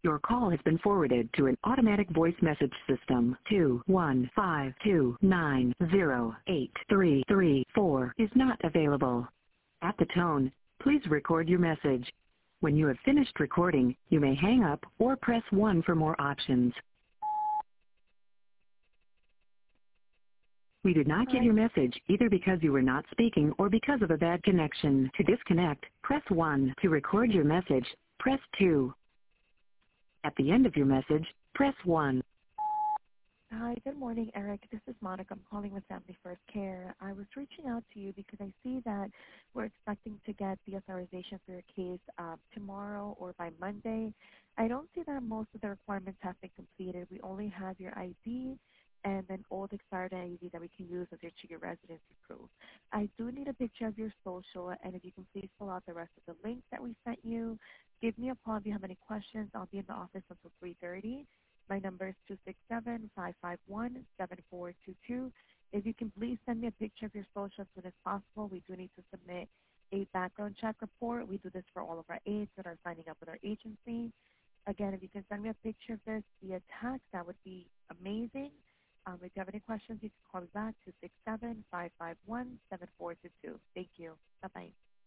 Your call has been forwarded to an automatic voice message system. 21529083334 is not available. At the tone, please record your message. When you have finished recording, you may hang up or press 1 for more options. We did not get your message either because you were not speaking or because of a bad connection. To disconnect, press 1. To record your message, press 2. At the end of your message, press 1. Hi, good morning, Eric. This is Monica. I'm calling with Family First Care. I was reaching out to you because I see that we're expecting to get the authorization for your case tomorrow or by Monday. I don't see that most of the requirements have been completed. We only have your ID and an old expired ID that we can use as your Chigga residency proof. I do need a picture of your social, and if you can please fill out the rest of the links that we sent you. Give me a call if you have any questions. I'll be in the office until 3:30. My number is 267-551-7422. If you can please send me a picture of your social as soon as possible. We do need to submit a background check report. We do this for all of our aides that are signing up with our agency. Again, if you can send me a picture of this via text, that would be amazing. If you have any questions, you can call me back, 267-551-7422. Thank you. Bye-bye.